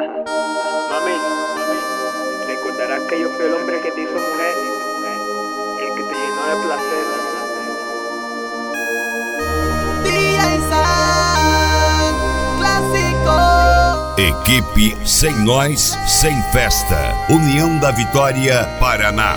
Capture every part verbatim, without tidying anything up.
Mami, recordarás que yo fui el hombre que te hizo mujer, el que te llenó de placer. Clássico. Equipe Sem Nós, Sem Festa. União da Vitória, Paraná.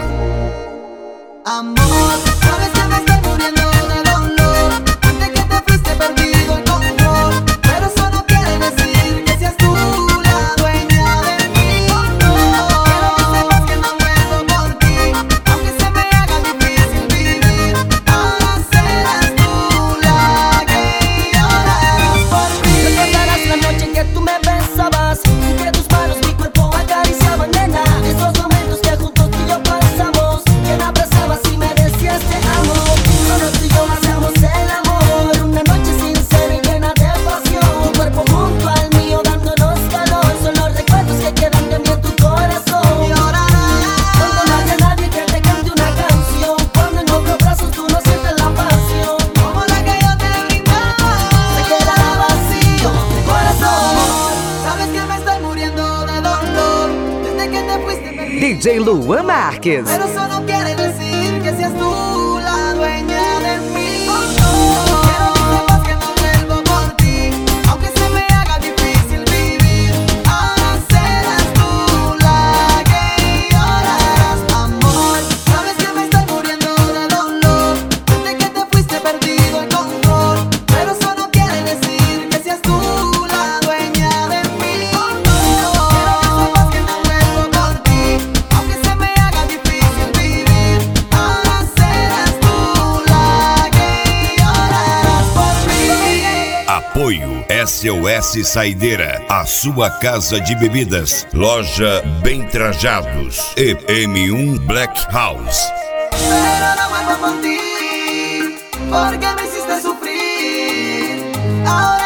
Amor, sabes que me estoy muriendo de dolor. Desde que te fuiste perdido el control. Pero eso no quiere decir que seas tú la dueña de mí. No, quiero que sepas que no vuelvo por ti. Aunque se me haga difícil vivir, ahora serás tú la que llorarás por mí. Recordarás la noche en que tú me besabas y que tus manos mi cuerpo acariciaban, nena. Esos momentos que juntos tú y yo pasamos, que me abrazabas y me decías te amo. Solo tú y yo hacíamos el amor, una noche sincera y llena de pasión. Tu cuerpo junto al mío dándonos calor, son los recuerdos que quedan de mí en tu corazón. Llorarás Cuando no haya nadie que te cante una canción, cuando en otros brazos tú no sientes la pasión, como la que yo te brindaba. se quedará vacío tu corazón. Sabes que me estoy muriendo de dolor. Desde que te fuiste perdido. D J Luan Marques. Pero eso no quiere decir que seas tú la dueña de mí. No, quiero que sepas que no vuelvo por ti. Aunque se me haga difícil vivir, ahora serás tú la que llorarás. Amor, sabes que me estoy muriendo de dolor. Desde que te fuiste perdido el control. Pero eso no quiere decir que seas tú la dueña de mí. No, quiero que sepas que no vuelvo por ti. Aunque se me haga difícil vivir, ahora serás tú la que llorarás por mí. Apoio S O S Saideira, a sua casa de bebidas. Loja Bem Trajados e M um Black House. Pero no vuelvo por ti, porque me hiciste sufrir. Ahora